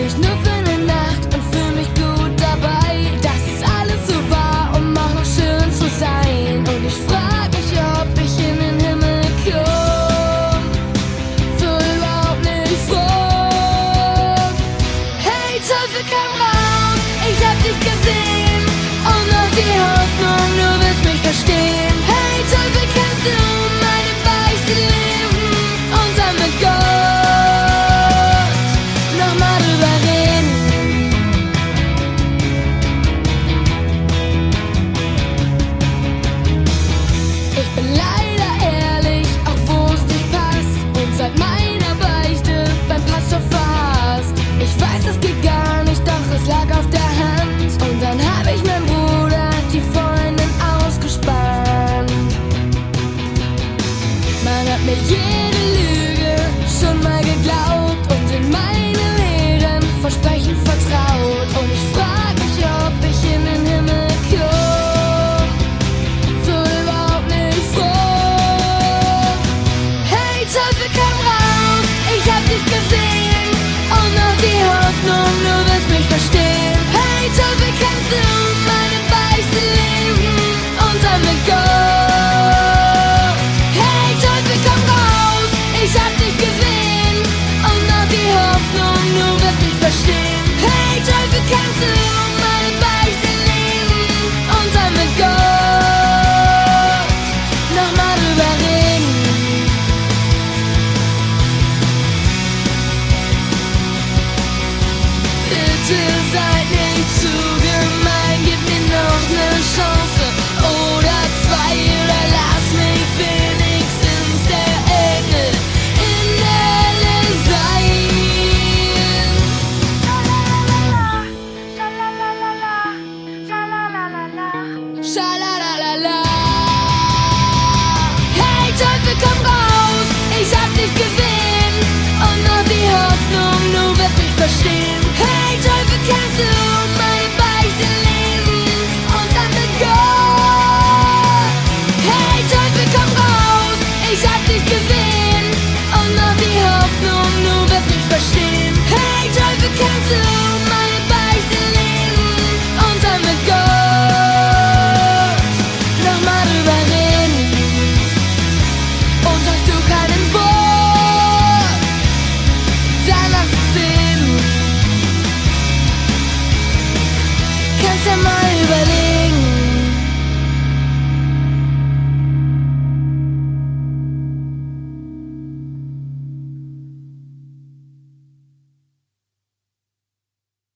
ich nur für eine Nacht und fühl mich gut dabei. Das ist alles so wahr, um auch noch schön zu sein. Und ich frag mich, ob ich in den Himmel komm. So überhaupt nicht froh. Hey Teufel, komm raus, ich hab dich gesehen. Und noch die Hoffnung, du wirst mich verstehen. Hey Teufel, kannst du meine Beichte lesen und dann mit Gott nochmal drüber reden. Ich bin leider ehrlich, auch wo es nicht passt, und seit meiner Beichte beim Pastor verhasst. Ich weiß, es geht gar nicht, doch es lag auf der Hand. Und dann hab ich meinem Bruder die Freundin ausgespannt. Man hat mir jede Lüge schon mal geglaubt und in meine leeren Versprechen vertraut. Und ich frag mich, ob ich in den Himmel komm. So überhaupt nicht froh. Hey Teufel, komm raus, ich hab dich gesehen. Und noch die Hoffnung, du wirst mich verstehen. Hey Teufel, kannst du meine Beichte lesen und dann mit Gott. Hey Teufel, komm raus, ich hab dich gesehen. Und noch die Hoffnung, du wirst mich verstehen. Hey Teufel, kannst du meine Beichte lesen und dann mit Gott nochmal drüber reden. Bitte seid nicht zu gemein, gib mir noch ne Chance.